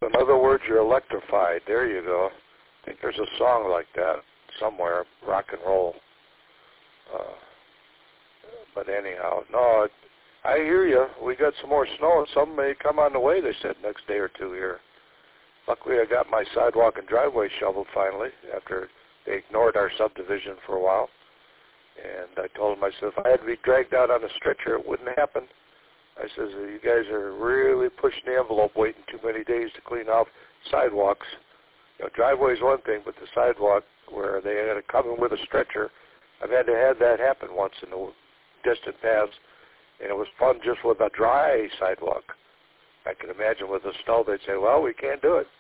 in other words, you're electrified. There you go. I think there's a song like that somewhere, rock and roll. But anyhow, no, I hear you. We got some more snow, and some may come on the way, they said, next day or two here. Luckily, I got my sidewalk and driveway shoveled finally after they ignored our subdivision for a while. And I told them, I said, if I had to be dragged out on a stretcher, it wouldn't happen. I says, you guys are really pushing the envelope waiting too many days to clean off sidewalks. You know, driveway is one thing, but the sidewalk where they had to come in with a stretcher, I've had to have that happen once in the distant past, and it was fun just with a dry sidewalk. I can imagine with the snow, they'd say, well, we can't do it.